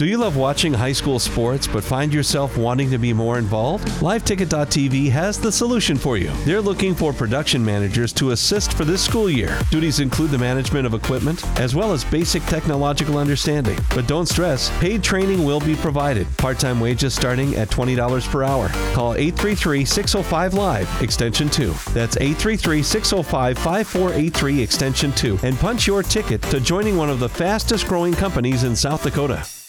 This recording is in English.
Do you love watching high school sports but find yourself wanting to be more involved? LiveTicket.tv has the solution for you. They're looking for production managers to assist for this school year. Duties include the management of equipment as well as basic technological understanding. But don't stress, paid training will be provided. Part-time wages starting at $20 per hour. Call 833-605-LIVE, extension 2. That's 833-605-5483, extension 2, and punch your ticket to joining one of the fastest growing companies in South Dakota.